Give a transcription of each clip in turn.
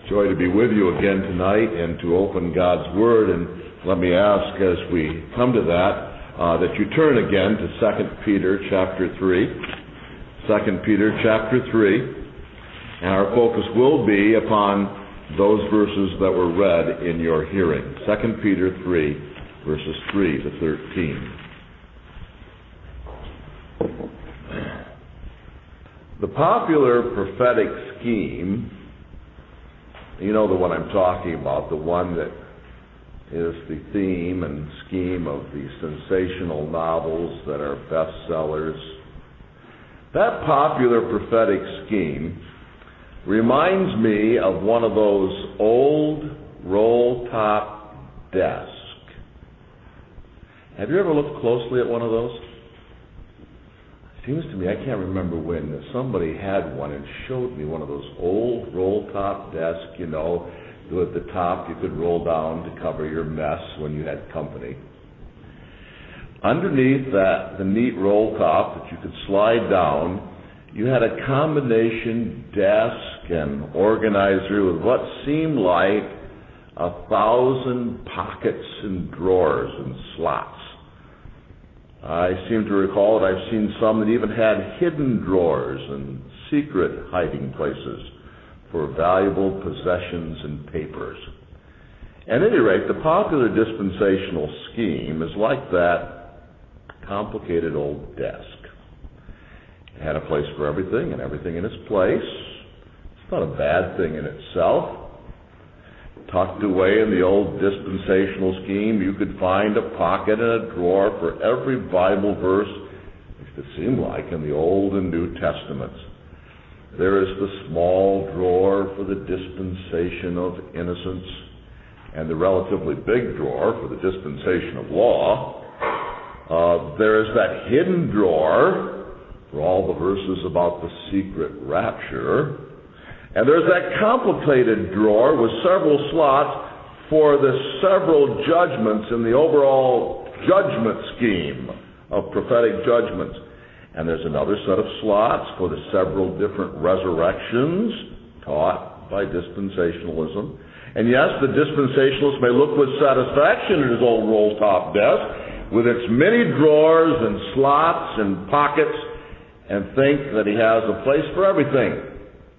Joy to be with you again tonight and to open God's Word. And let me ask, as we come to that you turn again to 2 Peter chapter 3. 2 Peter chapter 3. And our focus will be upon those verses that were read in your hearing. 2 Peter 3, verses 3 to 13. The popular prophetic scheme, you know the one I'm talking about, the one that is the theme and scheme of the sensational novels that are bestsellers. That popular prophetic scheme reminds me of one of those old roll-top desks. Have you ever looked closely at one of those? Seems to me, I can't remember when, that somebody had one and showed me one of those old roll-top desks, you know, at the top you could roll down to cover your mess when you had company. Underneath that, the neat roll top that you could slide down, you had a combination desk and organizer with what seemed like 1,000 pockets and drawers and slots. I seem to recall that I've seen some that even had hidden drawers and secret hiding places for valuable possessions and papers. At any rate, the popular dispensational scheme is like that complicated old desk. It had a place for everything and everything in its place. It's not a bad thing in itself. Tucked away in the old dispensational scheme, you could find a pocket and a drawer for every Bible verse, it seemed like, in the Old and New Testaments. There is the small drawer for the dispensation of innocence, and the relatively big drawer for the dispensation of law. There is that hidden drawer for all the verses about the secret rapture. And there's that complicated drawer with several slots for the several judgments in the overall judgment scheme of prophetic judgments. And there's another set of slots for the several different resurrections taught by dispensationalism. And yes, the dispensationalist may look with satisfaction at his old roll-top desk with its many drawers and slots and pockets and think that he has a place for everything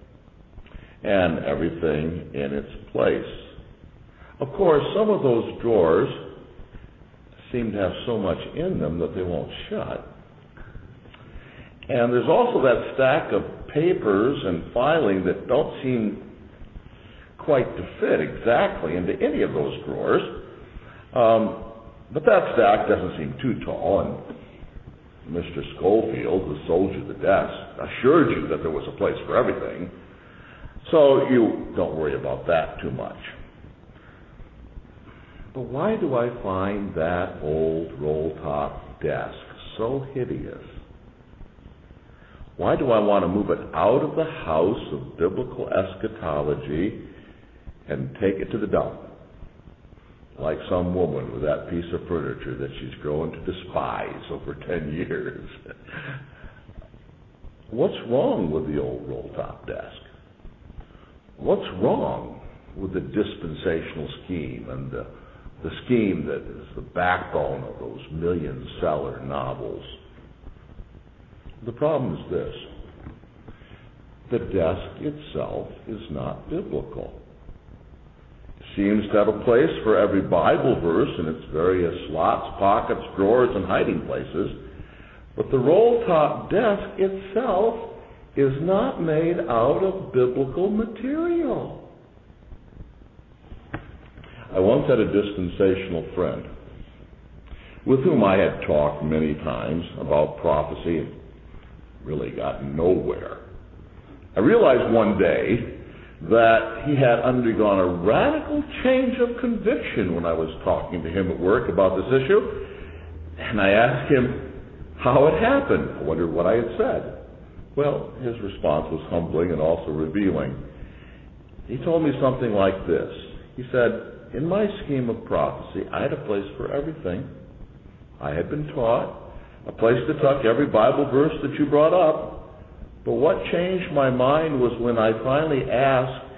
and everything in its place. Of course, some of those drawers seem to have so much in them that they won't shut. And there's also that stack of papers and filing that don't seem quite to fit exactly into any of those drawers. But that stack doesn't seem too tall, and Mr. Schofield, who sold you the desk, assured you that there was a place for everything. So you don't worry about that too much. But why do I find that old roll-top desk so hideous? Why do I want to move it out of the house of biblical eschatology and take it to the dump? Like some woman with that piece of furniture that she's grown to despise over 10 years. What's wrong with the old roll-top desk? What's wrong with the dispensational scheme and the scheme that is the backbone of those million-seller novels? The problem is this. The desk itself is not biblical. It seems to have a place for every Bible verse in its various slots, pockets, drawers, and hiding places, but the roll-top desk itself is not made out of biblical material. I once had a dispensational friend with whom I had talked many times about prophecy and really got nowhere. I realized one day that he had undergone a radical change of conviction when I was talking to him at work about this issue, and I asked him how it happened. I wondered what I had said. Well, his response was humbling and also revealing. He told me something like this. He said, in my scheme of prophecy, I had a place for everything. I had been taught a place to tuck every Bible verse that you brought up. But what changed my mind was when I finally asked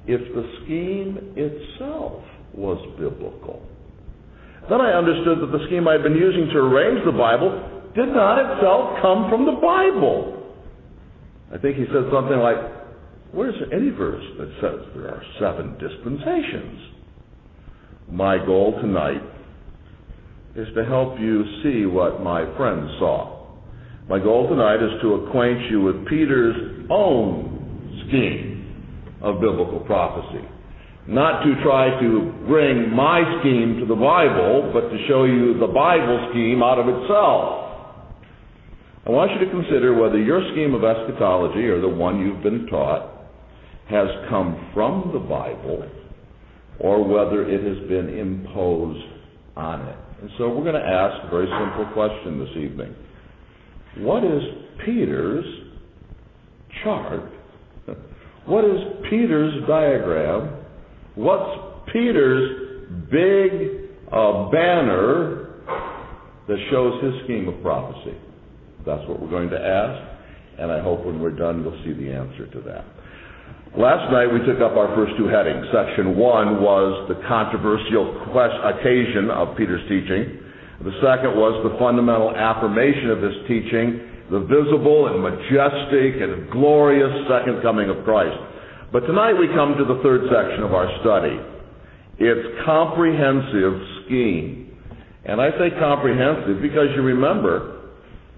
if the scheme itself was biblical? Then I understood that the scheme I'd been using to arrange the Bible did not itself come from the Bible. I think he said something like, where's any verse that says there are 7 dispensations? My goal tonight is to help you see what my friends saw. My goal tonight is to acquaint you with Peter's own scheme of biblical prophecy. Not to try to bring my scheme to the Bible, but to show you the Bible scheme out of itself. I want you to consider whether your scheme of eschatology, or the one you've been taught, has come from the Bible, or whether it has been imposed on it. And so we're going to ask a very simple question this evening. What is Peter's chart? What is Peter's diagram? What's Peter's big banner that shows his scheme of prophecy? That's what we're going to ask, and I hope when we're done you'll see the answer to that. Last night we took up our first 2 headings. Section 1 was the controversial occasion of Peter's teaching. The second was the fundamental affirmation of his teaching, the visible and majestic and glorious second coming of Christ. But tonight we come to the third section of our study. It's comprehensive scheme. And I say comprehensive because you remember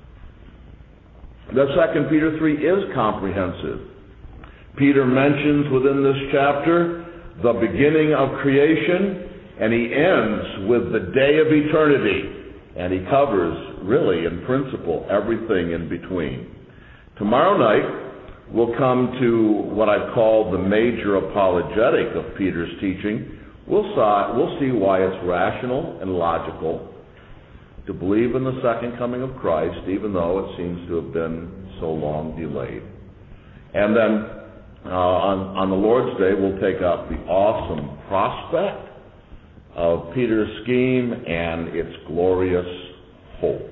that 2 Peter 3 is comprehensive. Peter mentions within this chapter the beginning of creation, and he ends with the day of eternity, and he covers, really, in principle, everything in between. Tomorrow night, we'll come to what I've called the major apologetic of Peter's teaching. We'll see why it's rational and logical to believe in the second coming of Christ, even though it seems to have been so long delayed. And then, on the Lord's Day, we'll take up the awesome prospect of Peter's scheme and its glorious hope.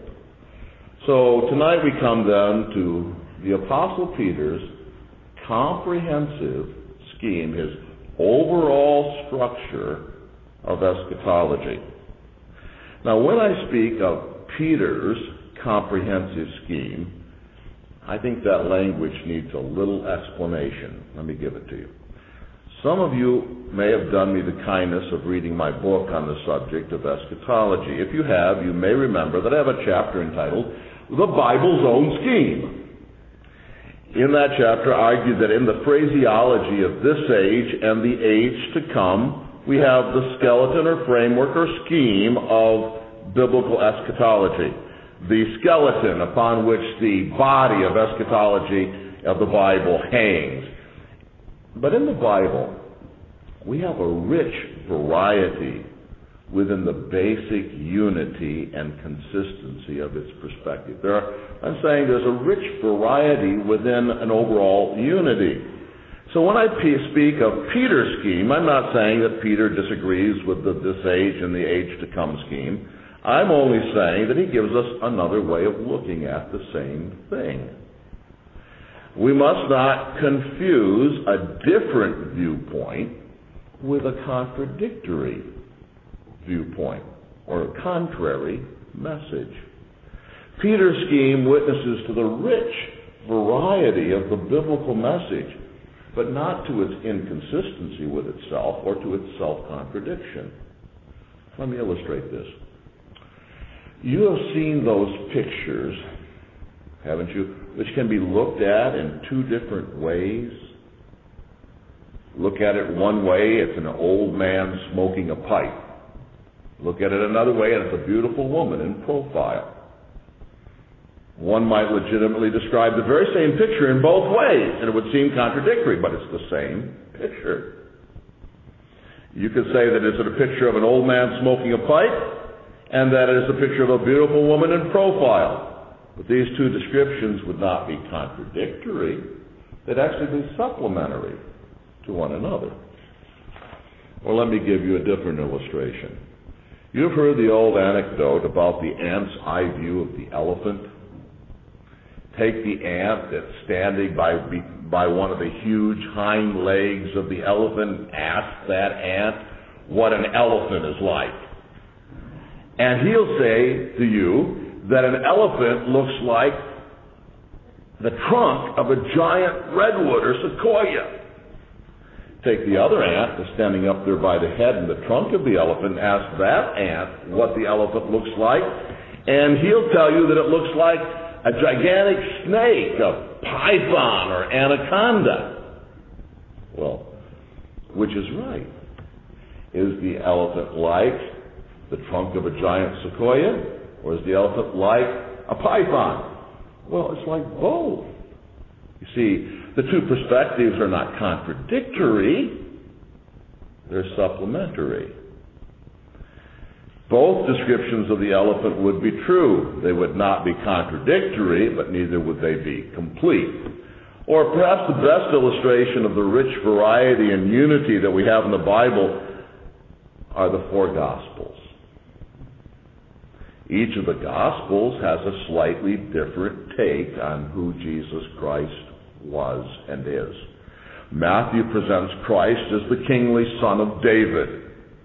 So tonight we come then to the Apostle Peter's comprehensive scheme, his overall structure of eschatology. Now, when I speak of Peter's comprehensive scheme, I think that language needs a little explanation. Let me give it to you. Some of you may have done me the kindness of reading my book on the subject of eschatology. If you have, you may remember that I have a chapter entitled The Bible's Own Scheme. In that chapter, I argued that in the phraseology of this age and the age to come, we have the skeleton or framework or scheme of biblical eschatology. The skeleton upon which the body of eschatology of the Bible hangs. But in the Bible, we have a rich variety within the basic unity and consistency of its perspective. I'm saying there's a rich variety within an overall unity. So when I speak of Peter's scheme, I'm not saying that Peter disagrees with this age and the age to come scheme. I'm only saying that he gives us another way of looking at the same thing. We must not confuse a different viewpoint with a contradictory viewpoint or a contrary message. Peter's scheme witnesses to the rich variety of the biblical message, but not to its inconsistency with itself or to its self-contradiction. Let me illustrate this. You have seen those pictures, haven't you, which can be looked at in 2 different ways. Look at it one way, it's an old man smoking a pipe. Look at it another way, and it's a beautiful woman in profile. One might legitimately describe the very same picture in both ways, and it would seem contradictory, but it's the same picture. You could say that it's a picture of an old man smoking a pipe, and that it is a picture of a beautiful woman in profile. But these 2 descriptions would not be contradictory. They'd actually be supplementary to one another. Or let me give you a different illustration. You've heard the old anecdote about the ant's eye view of the elephant. take the ant that's standing by one of the huge hind legs of the elephant and ask that ant what an elephant is like. And he'll say to you that an elephant looks like the trunk of a giant redwood or sequoia. Take the other ant that's standing up there by the head and the trunk of the elephant, ask that ant what the elephant looks like, and he'll tell you that it looks like a gigantic snake, a python, or anaconda. Well, which is right? Is the elephant like the trunk of a giant sequoia, or is the elephant like a python? Well, it's like both. You see, the two perspectives are not contradictory, they're supplementary. Both descriptions of the elephant would be true. They would not be contradictory, but neither would they be complete. Or perhaps the best illustration of the rich variety and unity that we have in the Bible are the four Gospels. Each of the Gospels has a slightly different take on who Jesus Christ was and is. Matthew presents Christ as the kingly son of David.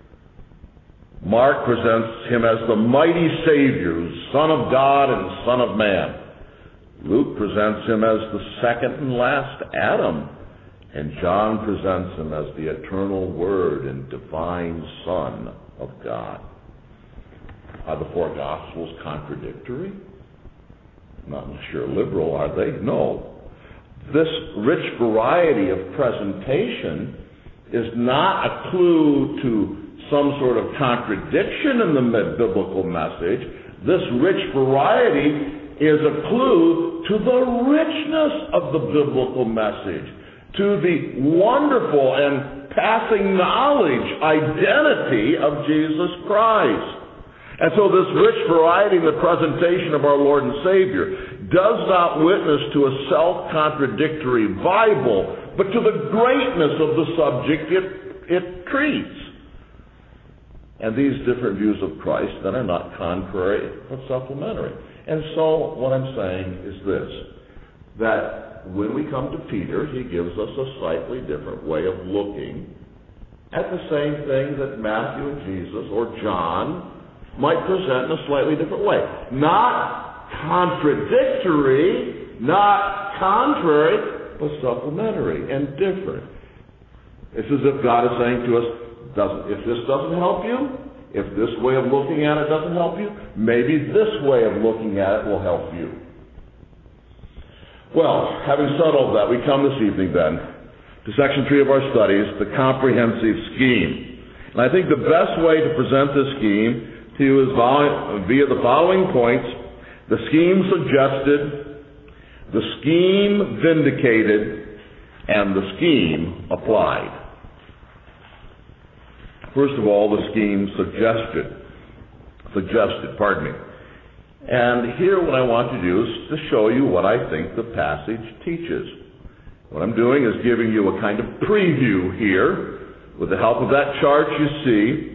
Mark presents him as the mighty Savior, Son of God and Son of Man. Luke presents him as the second and last Adam. And John presents him as the eternal Word and divine Son of God. Are the four Gospels contradictory? Not unless you're liberal, are they? No. This rich variety of presentation is not a clue to some sort of contradiction in the biblical message. This rich variety is a clue to the richness of the biblical message, to the wonderful and passing knowledge, identity of Jesus Christ. And so this rich variety in the presentation of our Lord and Savior does not witness to a self-contradictory Bible, but to the greatness of the subject it treats. And these different views of Christ then are not contrary, but supplementary. And so what I'm saying is this, that when we come to Peter, he gives us a slightly different way of looking at the same thing that Matthew and Jesus or John might present in a slightly different way. Not contradictory, not contrary, but supplementary and different. It's as if God is saying to us, if this doesn't help you, if this way of looking at it doesn't help you, maybe this way of looking at it will help you. Well, having said all that, we come this evening then to section 3 of our studies, the comprehensive scheme. And I think the best way to present this scheme to you is via the following points: the scheme suggested, the scheme vindicated, and the scheme applied. First of all, the scheme suggested. And here what I want to do is to show you what I think the passage teaches. What I'm doing is giving you a kind of preview here with the help of that chart you see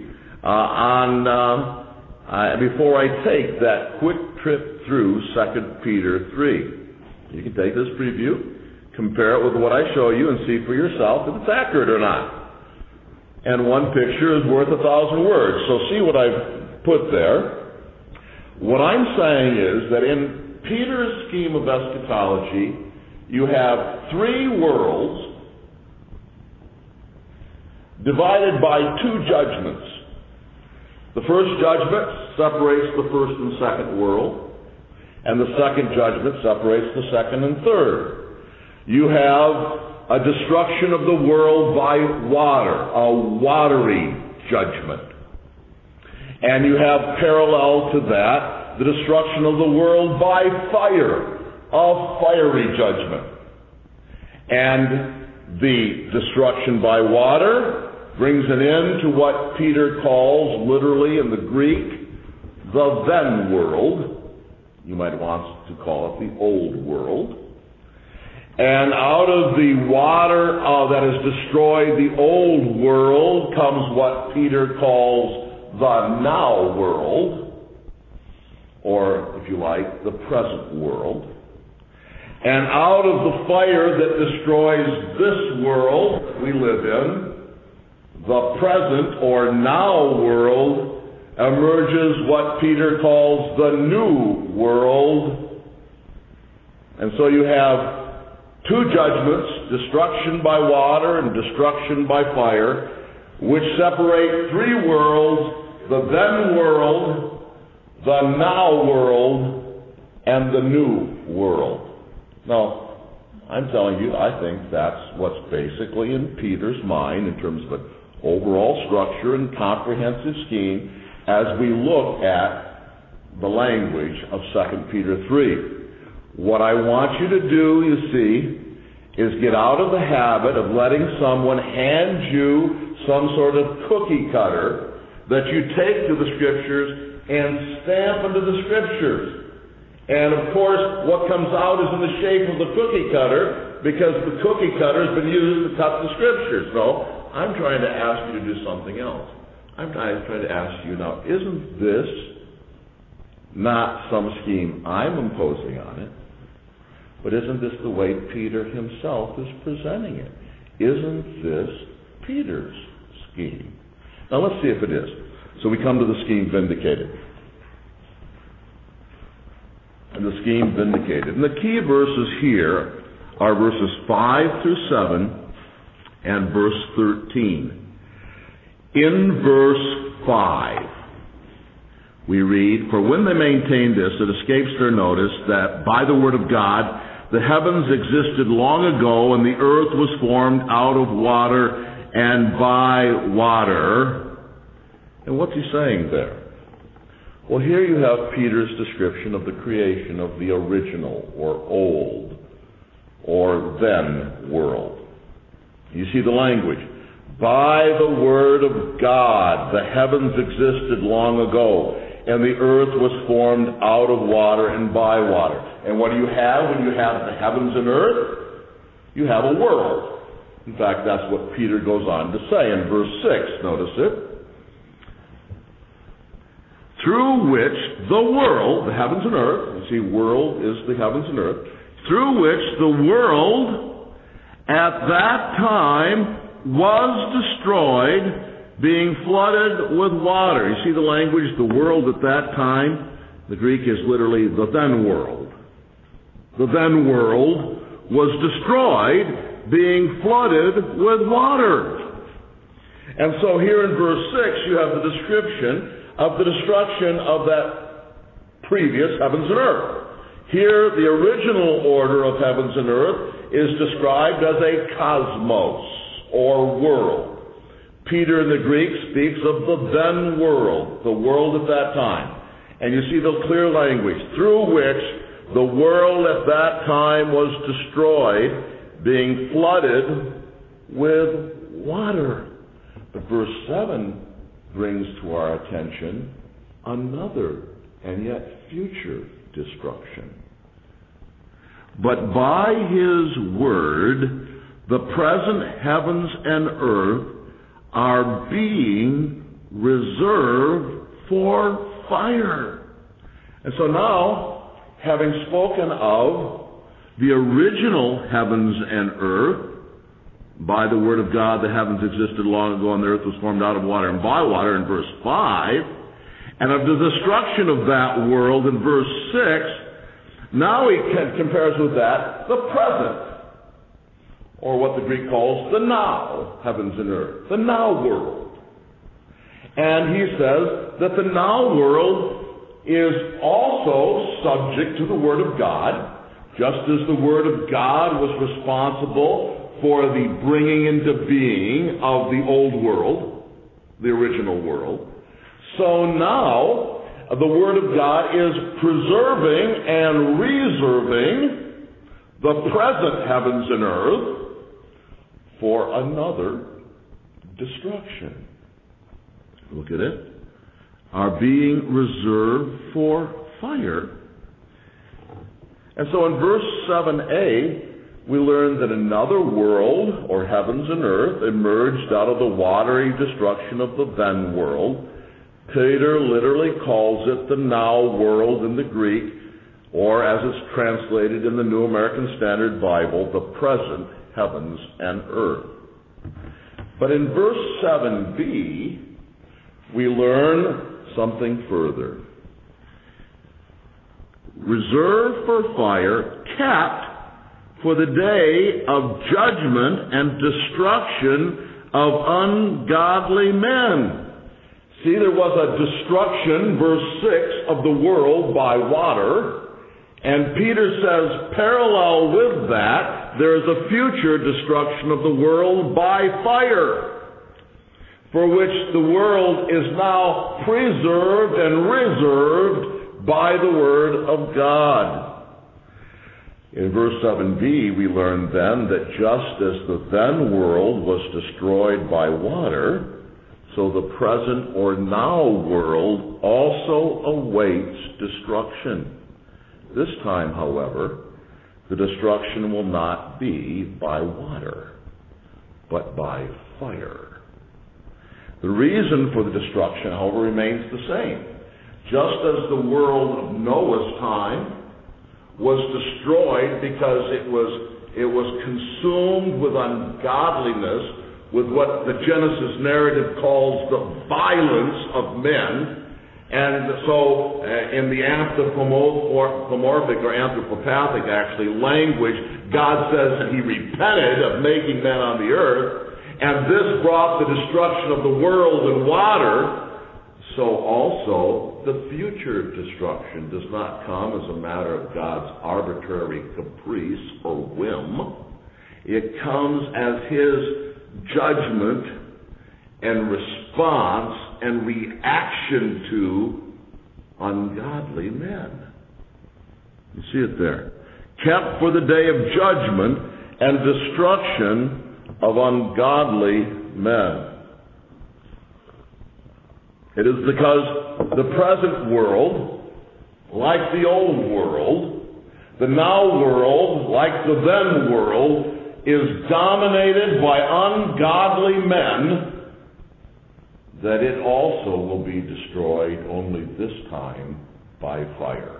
before I take that quick trip through 2 Peter 3. You can take this preview, compare it with what I show you, and see for yourself if it's accurate or not. And one picture is worth 1,000 words. So see what I've put there. What I'm saying is that in Peter's scheme of eschatology, you have three worlds divided by two judgments. The first judgment separates the first and second world, and the second judgment separates the second and third. You have a destruction of the world by water, a watery judgment. And you have parallel to that, the destruction of the world by fire, a fiery judgment. And the destruction by water brings an end to what Peter calls, literally in the Greek, the then world. You might want to call it the old world. And out of the water that has destroyed the old world comes what Peter calls the now world, or, if you like, the present world. And out of the fire that destroys this world we live in, the present or now world, emerges what Peter calls the new world. And so you have two judgments, destruction by water and destruction by fire, which separate three worlds: the then world, the now world, and the new world. Now, I'm telling you, I think that's what's basically in Peter's mind in terms of an overall structure and comprehensive scheme as we look at the language of 2 Peter 3. What I want you to do, you see, is get out of the habit of letting someone hand you some sort of cookie cutter that you take to the Scriptures and stamp into the Scriptures. And of course, what comes out is in the shape of the cookie cutter, because the cookie cutter has been used to cut the Scriptures. No, I'm trying to ask you to do something else. I'm trying to ask you now, isn't this not some scheme I'm imposing on it, but isn't this the way Peter himself is presenting it? Isn't this Peter's scheme? Now let's see if it is. So we come to the scheme vindicated. And the scheme vindicated. And the key verses here are verses 5 through 7 and verse 13. In verse 5, we read, "For when they maintain this, it escapes their notice that by the word of God the heavens existed long ago, and the earth was formed out of water and by water." And what's he saying there? Well, here you have Peter's description of the creation of the original or old or then world. You see the language. By the word of God, the heavens existed long ago, and the earth was formed out of water and by water. And what do you have when you have the heavens and earth? You have a world. In fact, that's what Peter goes on to say in verse 6. Notice it. Through which the world, the heavens and earth, you see, world is the heavens and earth, through which the world at that time was destroyed, being flooded with water. You see the language, the world at that time? The Greek is literally the then world. The then world was destroyed, being flooded with water. And so here in verse 6, you have the description of the destruction of that previous heavens and earth. Here, the original order of heavens and earth is described as a cosmos, or world. Peter in the Greek speaks of the then world, the world at that time. And you see the clear language, through which the world at that time was destroyed, being flooded with water. But verse 7 brings to our attention another and yet future destruction. But by his word, the present heavens and earth are being reserved for fire. And so now, having spoken of the original heavens and earth, by the word of God the heavens existed long ago and the earth was formed out of water and by water in verse 5, and of the destruction of that world in verse 6, now he compares with that the present, or what the Greek calls the now heavens and earth, the now world. And he says that the now world is also subject to the Word of God, just as the Word of God was responsible for the bringing into being of the old world, the original world. So now, the Word of God is preserving and reserving the present heavens and earth for another destruction. Look at it. Are being reserved for fire. And so in verse 7a, we learn that another world, or heavens and earth, emerged out of the watery destruction of the then world. Peter literally calls it the now world in the Greek, or as it's translated in the New American Standard Bible, the present heavens and earth. But in verse 7b, we learn something further. Reserved for fire, kept for the day of judgment and destruction of ungodly men. See, there was a destruction, verse 6, of the world by water. And Peter says, parallel with that, there is a future destruction of the world by fire, for which the world is now preserved and reserved by the Word of God. In verse 7b, we learn then that just as the then world was destroyed by water, so the present or now world also awaits destruction. This time, however, the destruction will not be by water, but by fire. The reason for the destruction, however, remains the same. Just as the world of Noah's time was destroyed because it was consumed with ungodliness, with what the Genesis narrative calls the violence of men. And so in the anthropomorphic or anthropopathic actually language, God says that he repented of making men on the earth, and this brought the destruction of the world and water. So also the future destruction does not come as a matter of God's arbitrary caprice or whim. It comes as his judgment and response and reaction to ungodly men. You see it there. Kept for the day of judgment and destruction of ungodly men. It is because the present world, like the old world, the now world, like the then world, is dominated by ungodly men, that it also will be destroyed, only this time by fire.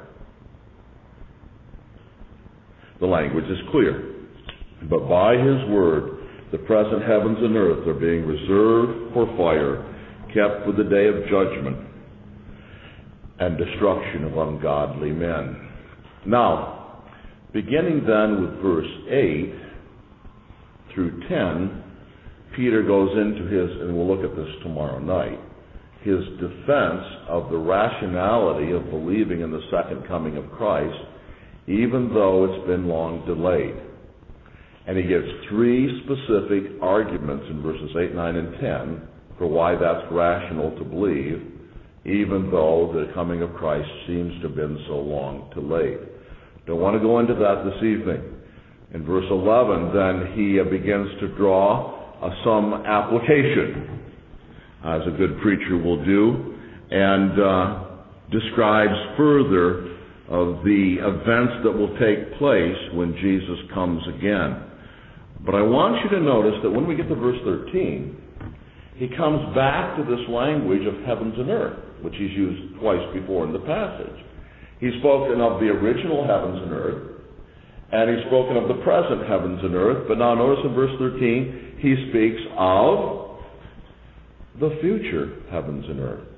The language is clear. But by his word, the present heavens and earth are being reserved for fire, kept for the day of judgment and destruction of ungodly men. Now, beginning then with verse 8 through 10, Peter goes into his, and we'll look at this tomorrow night, his defense of the rationality of believing in the second coming of Christ, even though it's been long delayed. And he gives three specific arguments in verses 8, 9, and 10 for why that's rational to believe, even though the coming of Christ seems to have been so long delayed. Don't want to go into that this evening. In verse 11, then he begins to draw some application, as a good preacher will do, and describes further of the events that will take place when Jesus comes again. But I want you to notice that when we get to verse 13, he comes back to this language of heavens and earth, which he's used twice before in the passage. He's spoken of the original heavens and earth, and he's spoken of the present heavens and earth, but now notice in verse 13, he speaks of the future heavens and earth.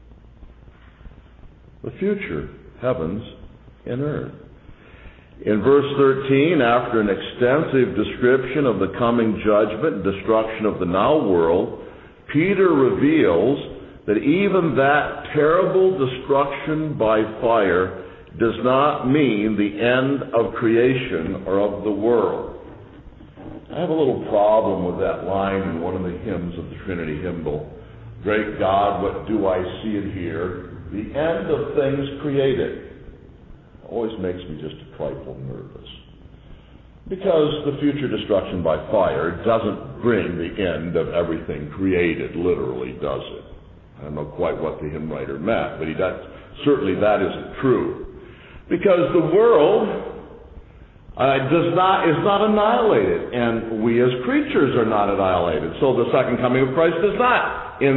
The future heavens and earth. In verse 13, after an extensive description of the coming judgment and destruction of the now world, Peter reveals that even that terrible destruction by fire does not mean the end of creation or of the world. I have a little problem with that line in one of the hymns of the Trinity hymnal. Great God, what do I see and hear? The end of things created. Always makes me just a trifle nervous. Because the future destruction by fire doesn't bring the end of everything created, literally, does it? I don't know quite what the hymn writer meant, but certainly that isn't true. Because the world is not annihilated, and we as creatures are not annihilated. So the second coming of Christ does not, in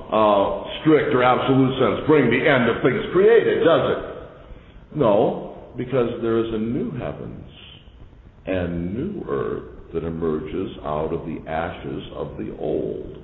some strict or absolute sense, bring the end of things created, does it? No. because there is a new heavens and new earth that emerges out of the ashes of the old.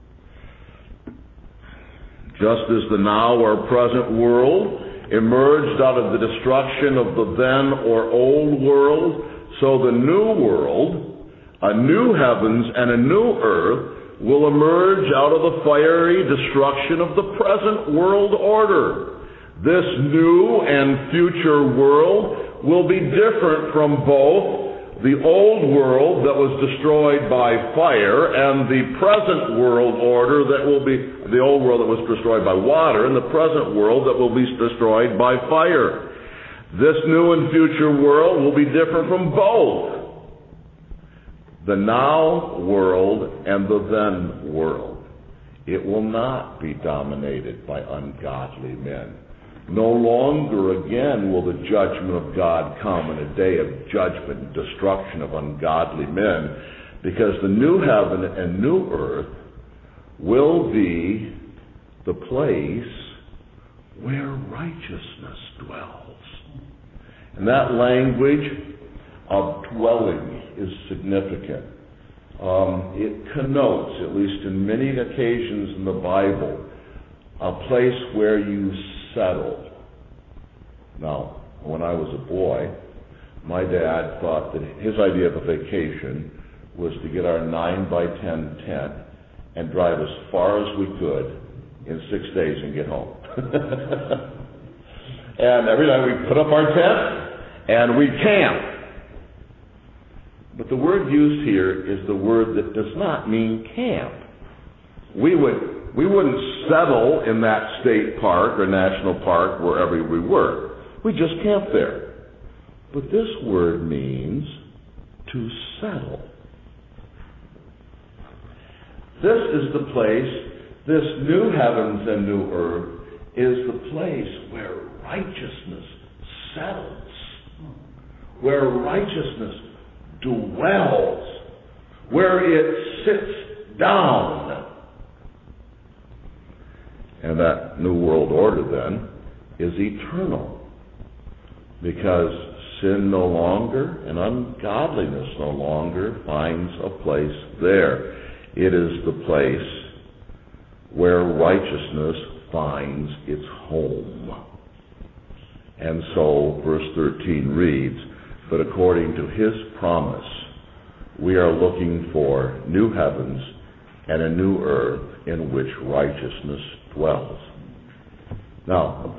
Just as the now or present world emerged out of the destruction of the then or old world, so the new world, a new heavens and a new earth, will emerge out of the fiery destruction of the present world order. This new and future world will be different from both the old world that was destroyed by fire and the present world order that will be the old world that was destroyed by water and the present world that will be destroyed by fire. This new and future world will be different from both the now world and the then world. It will not be dominated by ungodly men. No longer again will the judgment of God come in a day of judgment and destruction of ungodly men, because the new heaven and new earth will be the place where righteousness dwells. And that language of dwelling is significant. It connotes, at least in many occasions in the Bible, a place where you settle. Now, when I was a boy, my dad thought that his idea of a vacation was to get our 9x10 tent and drive as far as we could in 6 days and get home. And every night we put up our tent and we camp. But the word used here is the word that does not mean camp. We wouldn't settle in that state park or national park wherever we were. We just camped there. But this word means to settle. This is the place, this new heavens and new earth is the place where righteousness settles, where righteousness dwells, where it sits down. And that new world order then is eternal, because sin no longer and ungodliness no longer finds a place there. It is the place where righteousness finds its home. And so verse 13 reads, "But according to his promise, we are looking for new heavens and a new earth in which righteousness dwells." Now,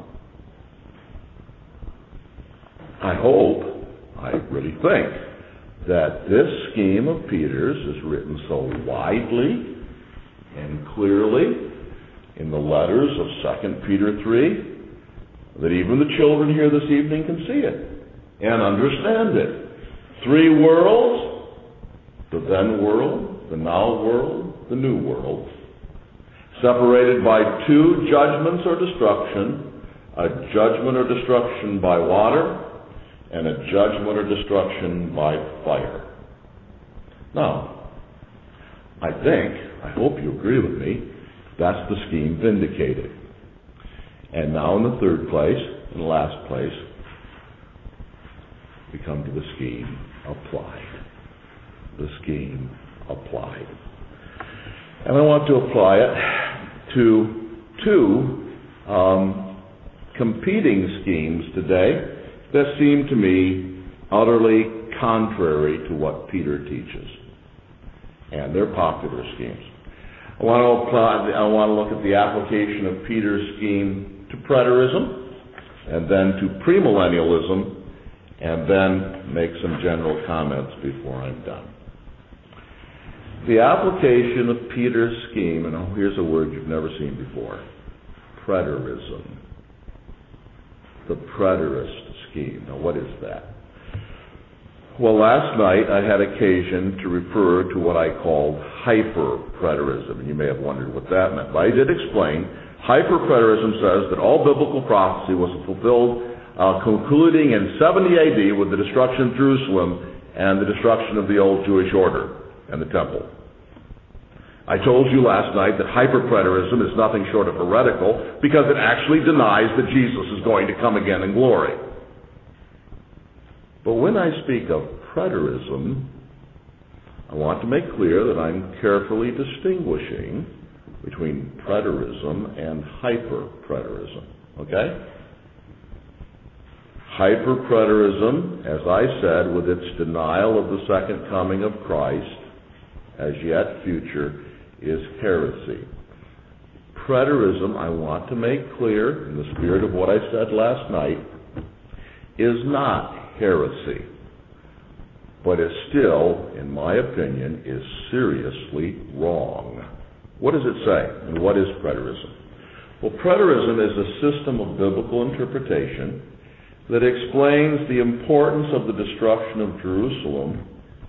I really think, that this scheme of Peter's is written so widely and clearly in the letters of 2 Peter 3 that even the children here this evening can see it and understand it. 3 worlds, the then world, the now world, the new world, separated by 2 judgments or destruction, a judgment or destruction by water, and a judgment or destruction by fire. Now, I hope you agree with me, that's the scheme vindicated. And now in the third place, in the last place, we come to the scheme applied. The scheme applied. And I want to apply it to 2 competing schemes today that seem to me utterly contrary to what Peter teaches. And they're popular schemes. I want to look at the application of Peter's scheme to preterism, and then to premillennialism, and then make some general comments before I'm done. The application of Peter's scheme, and here's a word you've never seen before, preterism. The preterist scheme. Now, what is that? Well, last night I had occasion to refer to what I called hyper-preterism, and you may have wondered what that meant. But I did explain, hyper-preterism says that all biblical prophecy was fulfilled, concluding in 70 AD with the destruction of Jerusalem and the destruction of the old Jewish order and the temple. I told you last night that hyper-preterism is nothing short of heretical because it actually denies that Jesus is going to come again in glory. But when I speak of preterism, I want to make clear that I'm carefully distinguishing between preterism and hyperpreterism. Okay? Hyperpreterism, as I said, with its denial of the second coming of Christ, as yet future, is heresy. Preterism, I want to make clear, in the spirit of what I said last night, is not heresy, but is still, in my opinion, is seriously wrong. What does it say, and what is preterism? Well, preterism is a system of biblical interpretation that explains the importance of the destruction of Jerusalem,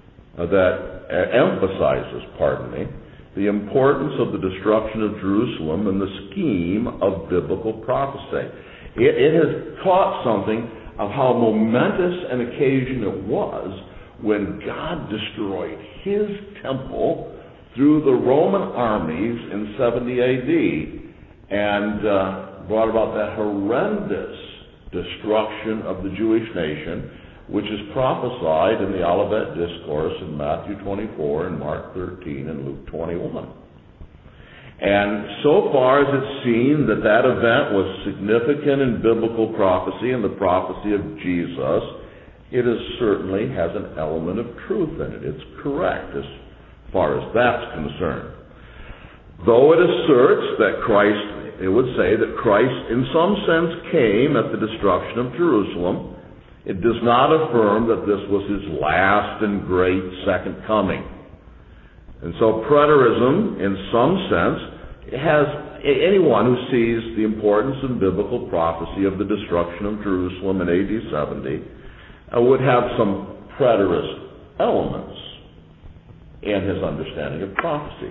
the importance of the destruction of Jerusalem and the scheme of biblical prophecy. It has taught something of how momentous an occasion it was when God destroyed His temple through the Roman armies in 70 A.D. and brought about that horrendous destruction of the Jewish nation, which is prophesied in the Olivet Discourse in Matthew 24 and Mark 13 and Luke 21. And so far as it's seen that that event was significant in biblical prophecy and the prophecy of Jesus, it certainly has an element of truth in it. It's correct as far as that's concerned. Though it asserts that Christ, it would say that Christ in some sense came at the destruction of Jerusalem, it does not affirm that this was His last and great second coming. And so preterism, in some sense, has anyone who sees the importance in biblical prophecy of the destruction of Jerusalem in AD 70 would have some preterist elements in his understanding of prophecy.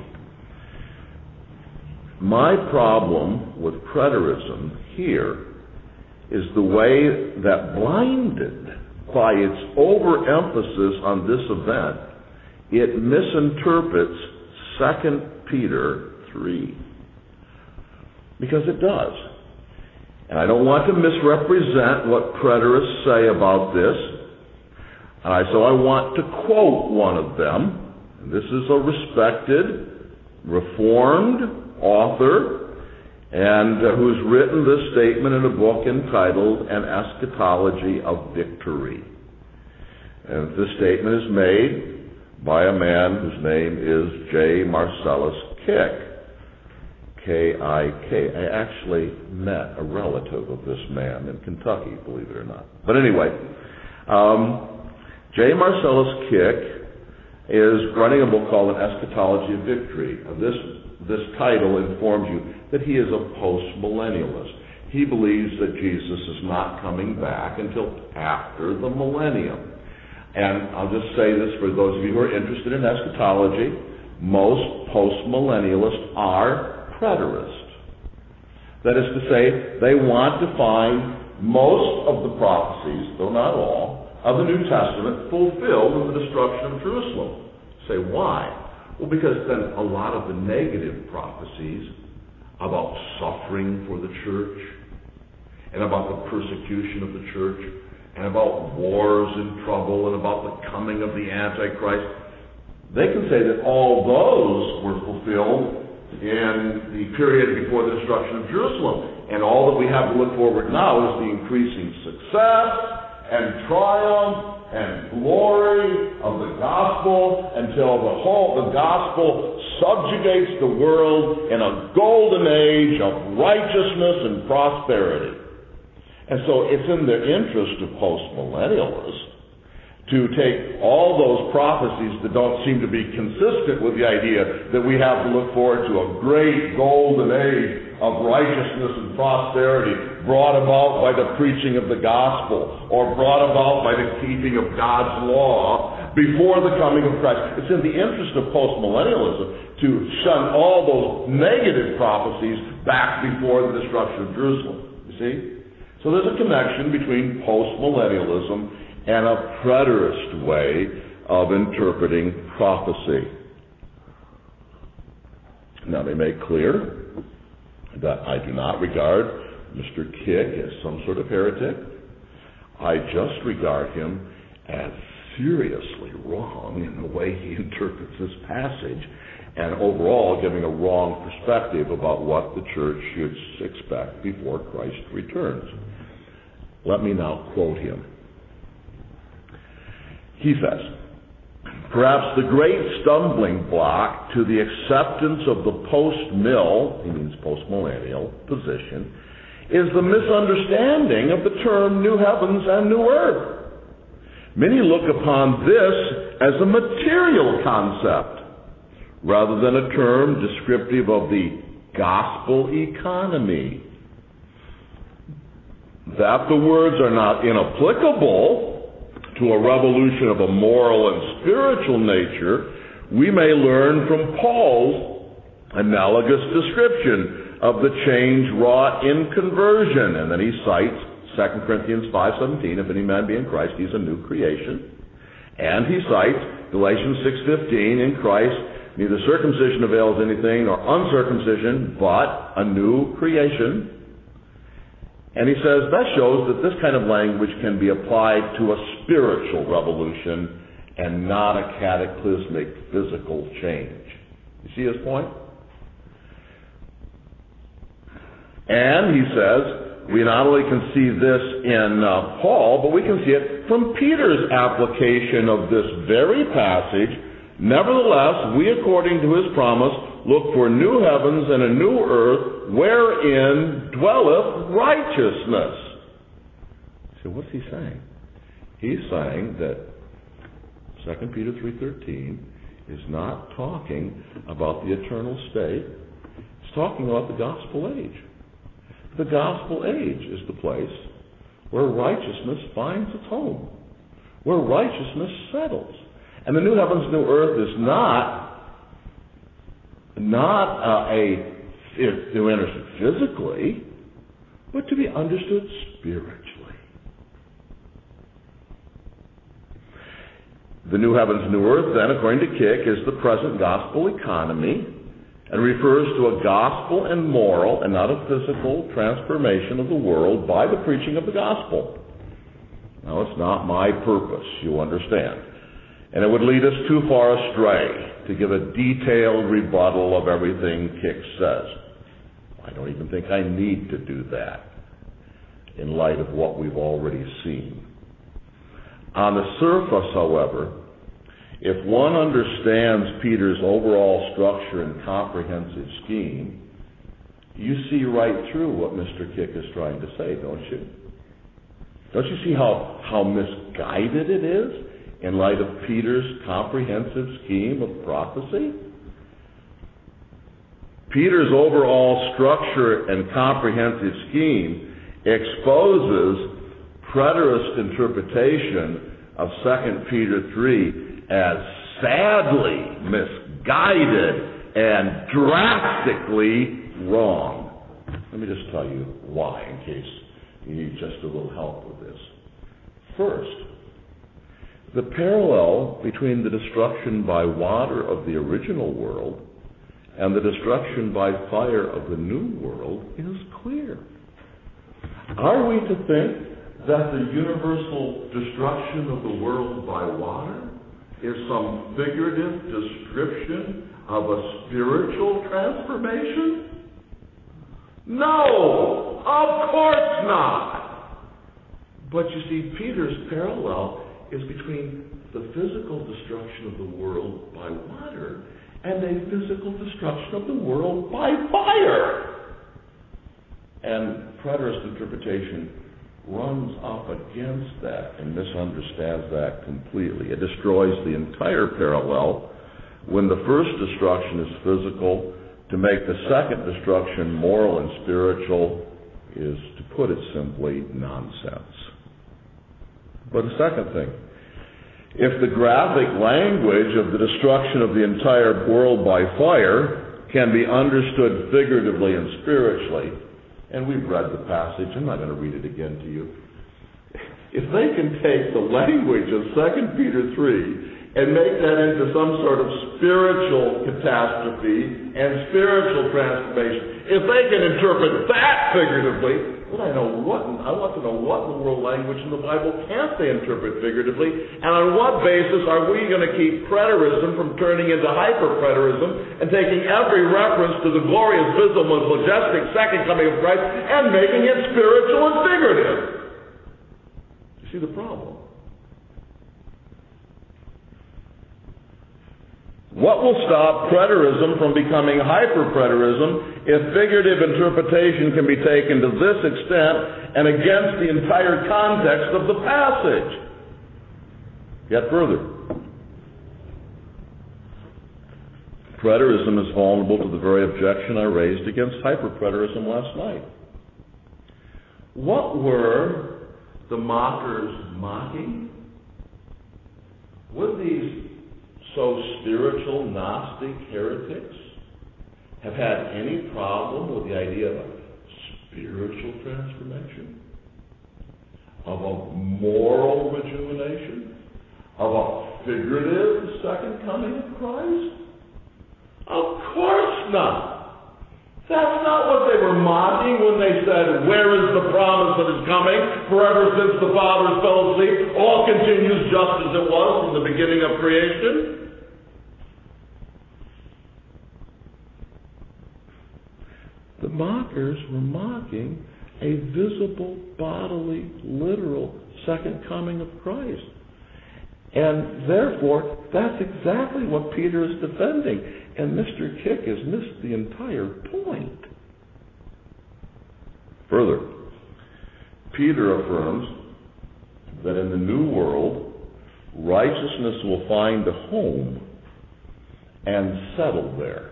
My problem with preterism here is the way that, blinded by its overemphasis on this event, it misinterprets 2 Peter 3. Because it does. And I don't want to misrepresent what preterists say about this. So I want to quote one of them. This is a respected, reformed author, and who's written this statement in a book entitled An Eschatology of Victory. And this statement is made by a man whose name is J. Marcellus Kick. K-I-K. I actually met a relative of this man in Kentucky, believe it or not. But anyway, J. Marcellus Kick is running a book called An Eschatology of Victory. This title informs you that he is a post-millennialist. He believes that Jesus is not coming back until after the millennium. And I'll just say this for those of you who are interested in eschatology, most post-millennialists are preterist. That is to say, they want to find most of the prophecies, though not all, of the New Testament fulfilled in the destruction of Jerusalem. Say, why? Well, because then a lot of the negative prophecies about suffering for the church, and about the persecution of the church, and about wars and trouble, and about the coming of the Antichrist, they can say that all those were fulfilled in the period before the destruction of Jerusalem. And all that we have to look forward now is the increasing success and triumph and glory of the gospel until the gospel subjugates the world in a golden age of righteousness and prosperity. And so it's in the interest of postmillennialists to take all those prophecies that don't seem to be consistent with the idea that we have to look forward to a great golden age of righteousness and prosperity brought about by the preaching of the gospel or brought about by the keeping of God's law before the coming of Christ. It's in the interest of postmillennialism to shun all those negative prophecies back before the destruction of Jerusalem. You see? So there's a connection between postmillennialism and a preterist way of interpreting prophecy. Now, they make clear that I do not regard Mr. Kick as some sort of heretic. I just regard him as seriously wrong in the way he interprets this passage, and overall giving a wrong perspective about what the church should expect before Christ returns. Let me now quote him. He says, "Perhaps the great stumbling block to the acceptance of the post-mill," he means post-millennial, position, "is the misunderstanding of the term new heavens and new earth. Many look upon this as a material concept, rather than a term descriptive of the gospel economy. That the words are not inapplicable to a revolution of a moral and spiritual nature, we may learn from Paul's analogous description of the change wrought in conversion." And then he cites 2 Corinthians 5:17, "If any man be in Christ, he's a new creation." And he cites Galatians 6:15, "In Christ, neither circumcision avails anything nor uncircumcision, but a new creation." And he says that shows that this kind of language can be applied to a spiritual revolution and not a cataclysmic physical change. You see his point? And he says we not only can see this in Paul, but we can see it from Peter's application of this very passage. "Nevertheless, we, according to his promise, look for new heavens and a new earth, wherein dwelleth righteousness." So what's he saying? He's saying that 2 Peter 3:13 is not talking about the eternal state. It's talking about the gospel age. The gospel age is the place where righteousness finds its home, where righteousness settles. And the new heavens, new earth is not to be understood physically, but to be understood spiritually. The new heavens, new earth, then, according to Kick, is the present gospel economy, and refers to a gospel and moral and not a physical transformation of the world by the preaching of the gospel. Now, it's not my purpose, you understand. And it would lead us too far astray to give a detailed rebuttal of everything Kick says. I don't even think I need to do that in light of what we've already seen. On the surface, however, if one understands Peter's overall structure and comprehensive scheme, you see right through what Mr. Kick is trying to say, don't you? Don't you see how misguided it is in light of Peter's comprehensive scheme of prophecy? Peter's overall structure and comprehensive scheme exposes preterist interpretation of 2 Peter 3 as sadly misguided and drastically wrong. Let me just tell you why, in case you need just a little help with this. First, the parallel between the destruction by water of the original world and the destruction by fire of the new world is clear. Are we to think that the universal destruction of the world by water is some figurative description of a spiritual transformation? No, of course not. But you see, Peter's parallel is between the physical destruction of the world by water and a physical destruction of the world by fire. And preterist interpretation runs up against that and misunderstands that completely. It destroys the entire parallel when the first destruction is physical. To make the second destruction moral and spiritual is, to put it simply, nonsense. But the second thing, if the graphic language of the destruction of the entire world by fire can be understood figuratively and spiritually, and we've read the passage, I'm not going to read it again to you. If they can take the language of 2 Peter 3 and make that into some sort of spiritual catastrophe and spiritual transformation, if they can interpret that figuratively, But I want to know what in the world language in the Bible can't they interpret figuratively, and on what basis are we going to keep preterism from turning into hyper-preterism and taking every reference to the glorious, visible, and majestic second coming of Christ and making it spiritual and figurative? You see the problem? What will stop preterism from becoming hyper-preterism if figurative interpretation can be taken to this extent and against the entire context of the passage? Yet further, preterism is vulnerable to the very objection I raised against hyper-preterism last night. What were the mockers mocking? Would these so spiritual Gnostic heretics have had any problem with the idea of a spiritual transformation, of a moral rejuvenation, of a figurative second coming of Christ? Of course not. That's not what they were mocking when they said, where is the promise that is coming? For ever since the fathers fell asleep, all continues just as it was from the beginning of creation. The mockers were mocking a visible, bodily, literal second coming of Christ. And therefore, that's exactly what Peter is defending. And Mr. Kick has missed the entire point. Further, Peter affirms that in the new world, righteousness will find a home and settle there.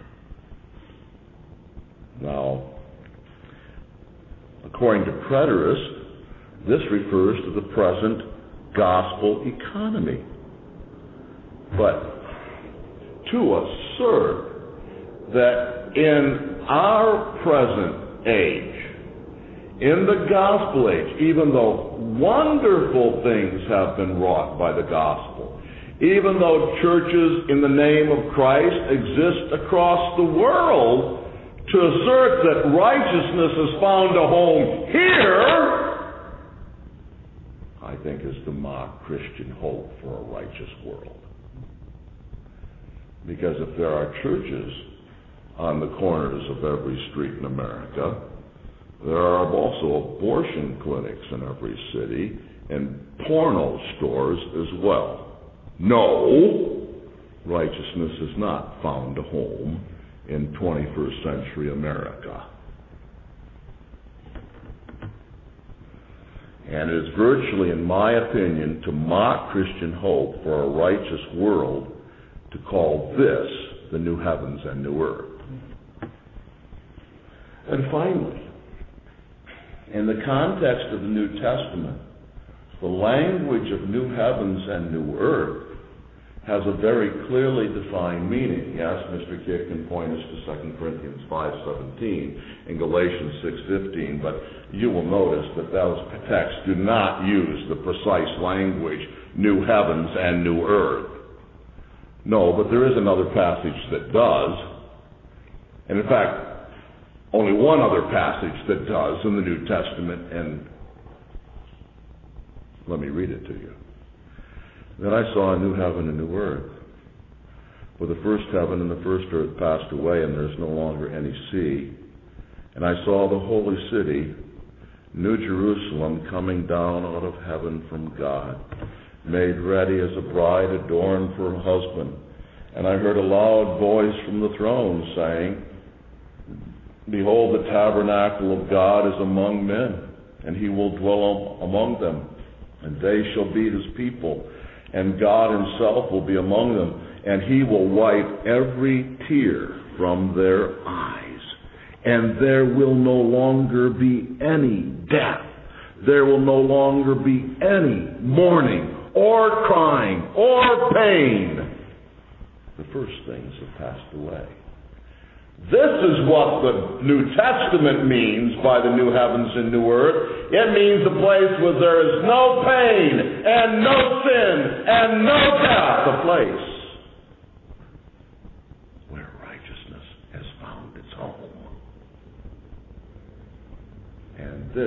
Now, according to preterists, this refers to the present gospel economy. But to assert that in our present age, in the gospel age, even though wonderful things have been wrought by the gospel, even though churches in the name of Christ exist across the world, to assert that righteousness has found a home here, I think is to mock Christian hope for a righteous world. Because if there are churches on the corners of every street in America, there are also abortion clinics in every city and porno stores as well. No, righteousness has not found a home in 21st century America. And it is virtually, in my opinion, to mock Christian hope for a righteous world to call this the new heavens and new earth. And finally, in the context of the New Testament, the language of new heavens and new earth has a very clearly defined meaning. Yes, Mr. Kick can point us to 2 Corinthians 5:17 and Galatians 6:15, but you will notice that those texts do not use the precise language, new heavens and new earth. No, but there is another passage that does. And in fact, only one other passage that does in the New Testament, and let me read it to you. Then I saw a new heaven and new earth. For the first heaven and the first earth passed away, and there is no longer any sea. And I saw the holy city, New Jerusalem, coming down out of heaven from God, made ready as a bride adorned for her husband. And I heard a loud voice from the throne saying, Behold, the tabernacle of God is among men, and he will dwell among them, and they shall be his people. And God himself will be among them, and he will wipe every tear from their eyes. And there will no longer be any death. There will no longer be any mourning, or crying, or pain. The first things have passed away. This is what the New Testament means by the new heavens and new earth. It means a place where there is no pain and no sin and no death. A place where righteousness has found its home. And this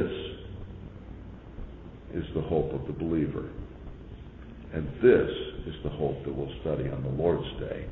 And this is the hope that we'll study on the Lord's Day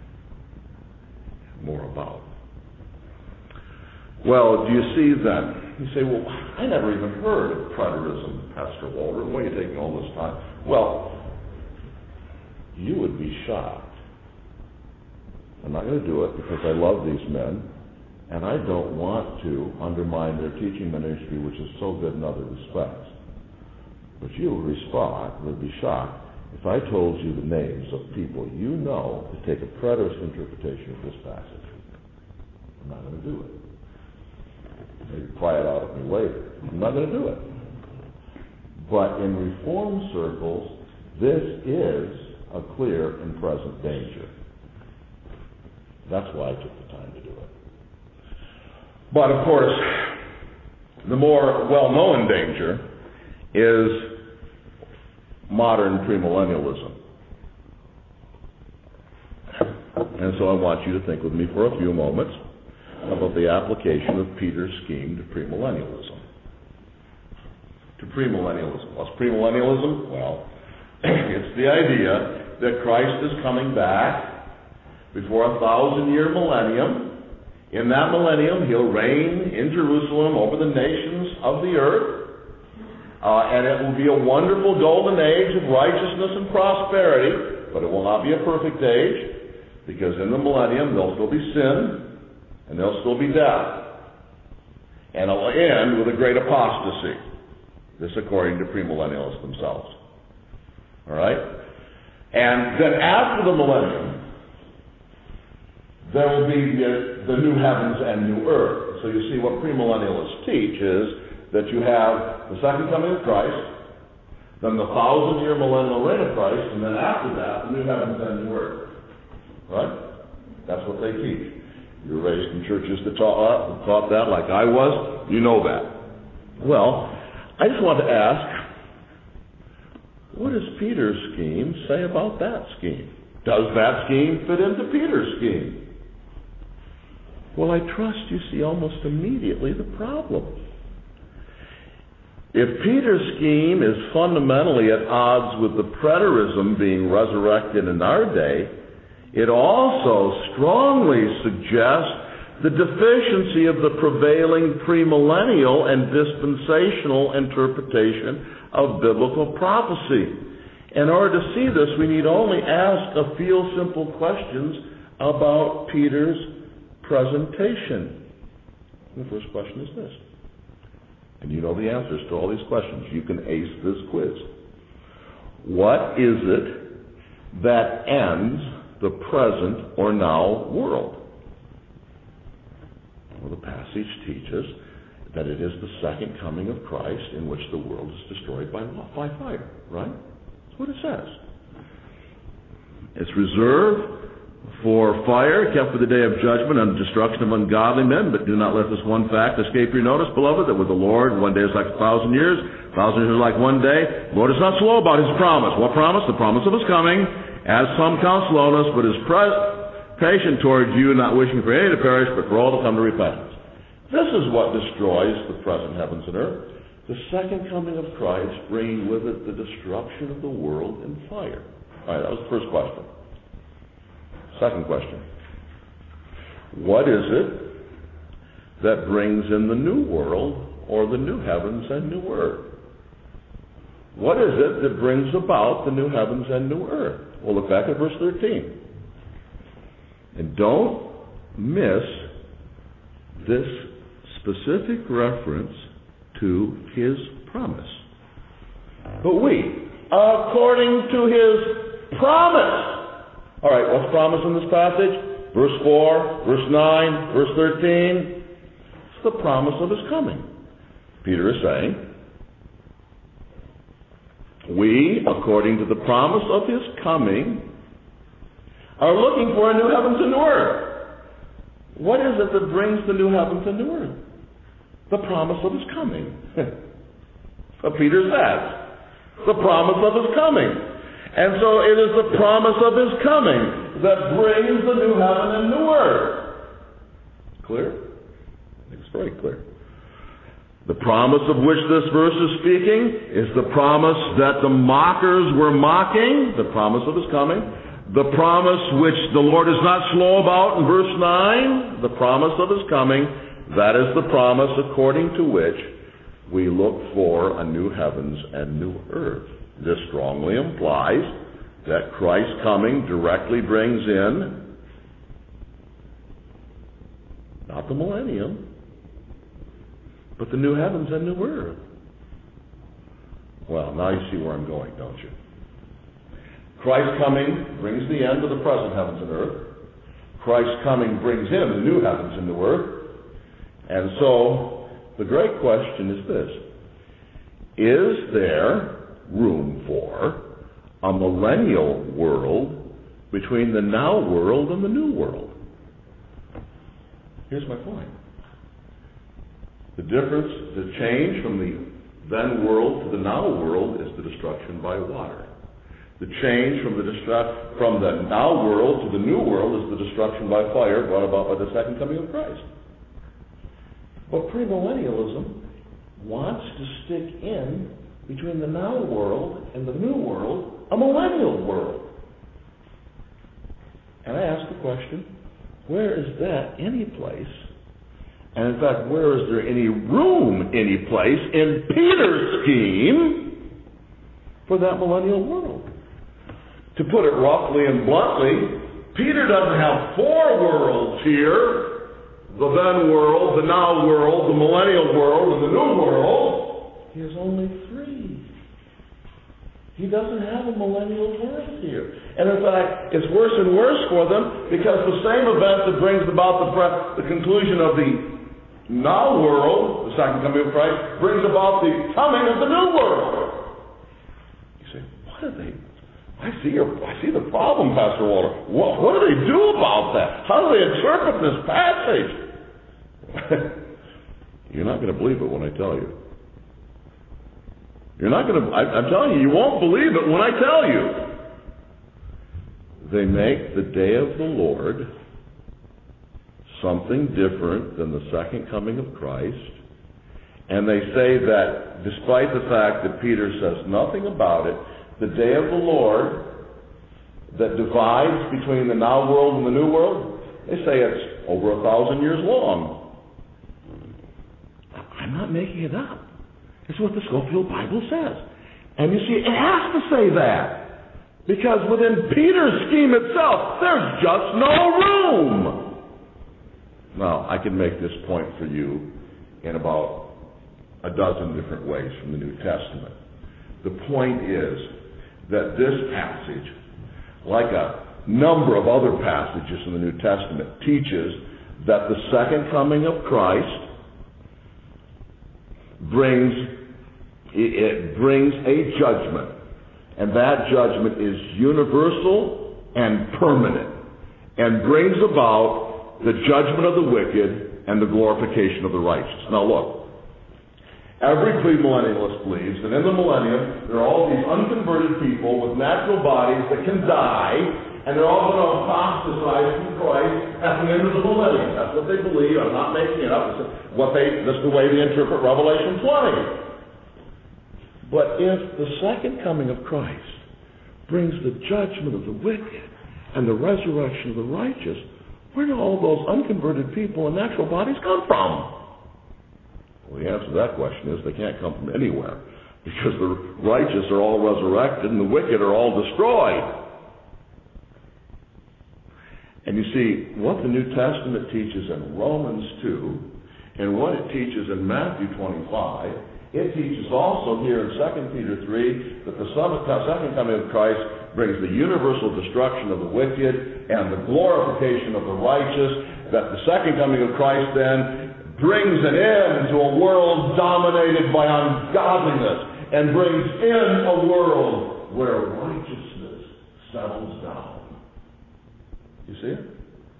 more about. Well, do you see then? You say, well, I never even heard of preterism, Pastor Walter. Why are you taking all this time? Well, you would be shocked. I'm not going to do it because I love these men, and I don't want to undermine their teaching ministry, which is so good in other respects. But you would be shocked if I told you the names of people you know to take a preterist interpretation of this passage. I'm not going to do it. Maybe cry it out at me later. I'm not going to do it. But in Reformed circles, this is a clear and present danger. That's why I took the time to do it. But of course, the more well-known danger is modern premillennialism. And so I want you to think with me for a few moments about the application of Peter's scheme to premillennialism. To premillennialism. What's premillennialism? Well, it's the idea that Christ is coming back before a 1,000-year millennium. In that millennium, he'll reign in Jerusalem over the nations of the earth. And it will be a wonderful golden age of righteousness and prosperity, but it will not be a perfect age, because in the millennium there'll still be sin, and there'll still be death. And it will end with a great apostasy. This according to premillennialists themselves. All right? And then after the millennium, there will be the new heavens and new earth. So you see, what premillennialists teach is that you have the second coming of Christ, then the 1,000-year millennial reign of Christ, and then after that, the new heavens and new earth. Right? That's what they teach. You're raised in churches that taught that, like I was. You know that. Well, I just want to ask, what does Peter's scheme say about that scheme? Does that scheme fit into Peter's scheme? Well, I trust you see almost immediately the problem. If Peter's scheme is fundamentally at odds with the preterism being resurrected in our day, it also strongly suggests the deficiency of the prevailing premillennial and dispensational interpretation of biblical prophecy. In order to see this, we need only ask a few simple questions about Peter's presentation. And the first question is this. And you know the answers to all these questions. You can ace this quiz. What is it that ends the present or now world? Well, the passage teaches that it is the second coming of Christ in which the world is destroyed by fire, right? That's what it says. It's reserved for fire, kept for the day of judgment and destruction of ungodly men, but do not let this one fact escape your notice, beloved, that with the Lord 1 day is like 1,000 years, 1,000 years is like 1 day. The Lord is not slow about his promise. What promise? The promise of his coming, as some count slowness, but is patient towards you, not wishing for any to perish, but for all to come to repentance. This is what destroys the present heavens and earth. The second coming of Christ bringing with it the destruction of the world in fire. All right, that was the first question. Second question. What is it that brings in the new world or the new heavens and new earth? What is it that brings about the new heavens and new earth? Well, look back at verse 13. And don't miss this specific reference to his promise. But we, according to his promise. All right, what's promise in this passage? Verse 4, verse 9, verse 13. It's the promise of his coming. Peter is saying, we, according to the promise of his coming, are looking for a new heavens and new earth. What is it that brings the new heavens and new earth? The promise of his coming. What Peter says. The promise of his coming. And so it is the promise of his coming that brings the new heaven and new earth. Clear? I think it's very clear. The promise of which this verse is speaking is the promise that the mockers were mocking, the promise of His coming. The promise which the Lord is not slow about in verse 9, the promise of His coming. That is the promise according to which we look for a new heavens and new earth. This strongly implies that Christ's coming directly brings in, not the millennium, but the new heavens and new earth. Well, now you see where I'm going, don't you? Christ's coming brings the end to the present heavens and earth. Christ's coming brings in the new heavens and new earth. And so, the great question is this: is there room for a millennial world between the now world and the new world? Here's my point. The difference, the change from the then world to the now world is the destruction by water. The change from the now world to the new world is the destruction by fire brought about by the second coming of Christ. But premillennialism wants to stick in between the now world and the new world, a millennial world. And I ask the question, where is that any place? And in fact, where is there any room, any place in Peter's scheme for that millennial world? To put it roughly and bluntly, Peter doesn't have four worlds here: the then world, the now world, the millennial world, and the new world. He has only three. He doesn't have a millennial world here. And in fact, it's worse and worse for them, because the same event that brings about the conclusion of the now world, the second coming of Christ, brings about the coming of the new world. You say, what are they? I see the problem, Pastor Walter. What do they do about that? How do they interpret this passage? You're not going to believe it when I tell you. You're not going to, I'm telling you, you won't believe it when I tell you. They make the day of the Lord something different than the second coming of Christ. And they say that despite the fact that Peter says nothing about it, the day of the Lord that divides between the now world and the new world, they say it's over 1,000 years long. I'm not making it up. It's what the Scofield Bible says. And you see, it has to say that, because within Peter's scheme itself, there's just no room. Now, I can make this point for you in about a dozen different ways from the New Testament. The point is that this passage, like a number of other passages in the New Testament, teaches that the second coming of Christ brings a judgment, and that judgment is universal and permanent, and brings about the judgment of the wicked and the glorification of the righteous. Now look, every premillennialist believes that in the millennium there are all these unconverted people with natural bodies that can die, and they're all going to apostatize from Christ at the end of the millennium. That's what they believe. I'm not making it up. That's the way they interpret Revelation 20. But if the second coming of Christ brings the judgment of the wicked and the resurrection of the righteous, where do all those unconverted people and natural bodies come from? Well, the answer to that question is they can't come from anywhere, because the righteous are all resurrected and the wicked are all destroyed. And you see, what the New Testament teaches in Romans 2 and what it teaches in Matthew 25, it teaches also here in 2 Peter 3 that the second coming of Christ brings the universal destruction of the wicked and the glorification of the righteous, that the second coming of Christ then brings an end to a world dominated by ungodliness and brings in a world where righteousness settles down. You see it?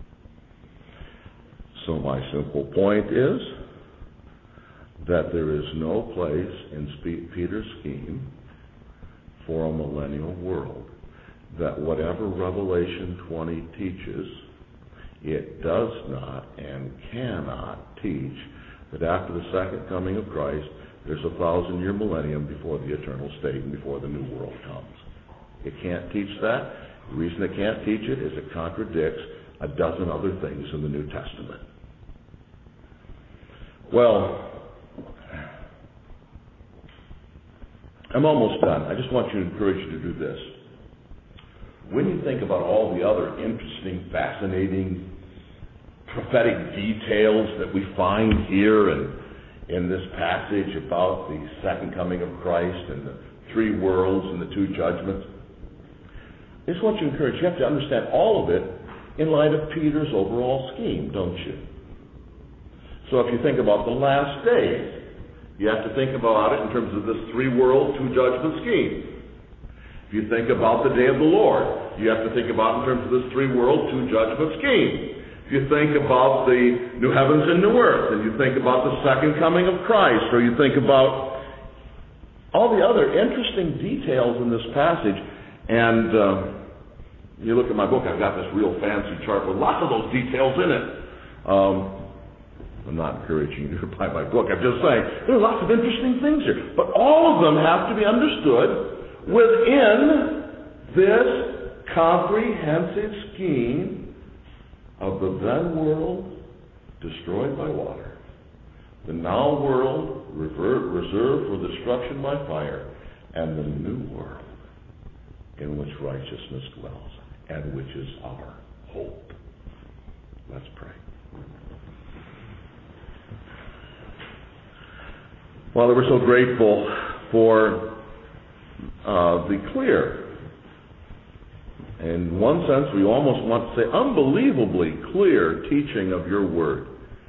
So my simple point is that there is no place in Peter's scheme for a millennial world. That whatever Revelation 20 teaches, it does not and cannot teach that after the second coming of Christ, there's a 1,000-year millennium before the eternal state and before the new world comes. It can't teach that. The reason it can't teach it is it contradicts a dozen other things in the New Testament. Well, I'm almost done. I just want to encourage you to do this. When you think about all the other interesting, fascinating, prophetic details that we find here and in this passage about the second coming of Christ and the three worlds and the two judgments, I just want you to encourage, you have to understand all of it in light of Peter's overall scheme, don't you? So if you think about the last days, you have to think about it in terms of this three-world, two-judgment scheme. If you think about the day of the Lord, you have to think about it in terms of this three-world, two-judgment scheme. If you think about the new heavens and new earth, and you think about the second coming of Christ, or you think about all the other interesting details in this passage, and you look at my book, I've got this real fancy chart with lots of those details in it. I'm not encouraging you to buy my book. I'm just saying there are lots of interesting things here. But all of them have to be understood within this comprehensive scheme of the then world destroyed by water, the now world reserved for destruction by fire, and the new world in which righteousness dwells, and which is our hope. Let's pray. Father, we're so grateful for the clear, in one sense we almost want to say unbelievably clear teaching of your word.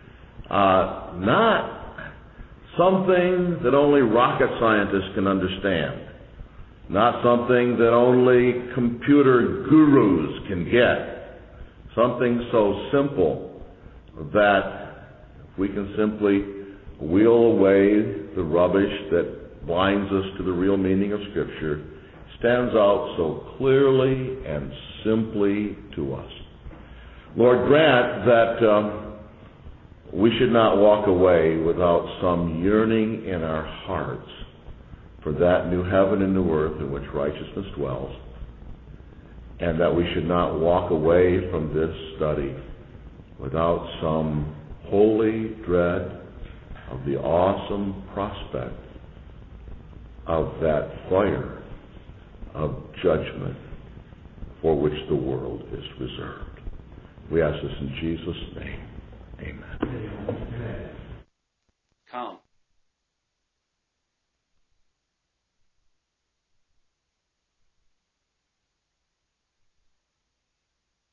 Not something that only rocket scientists can understand. Not something that only computer gurus can get. Something so simple that we can simply wheel away the rubbish that blinds us to the real meaning of Scripture, stands out so clearly and simply to us. Lord, grant that we should not walk away without some yearning in our hearts for that new heaven and new earth in which righteousness dwells, and that we should not walk away from this study without some holy dread of the awesome prospect of that fire of judgment for which the world is reserved. We ask this in Jesus' name. Amen. Come.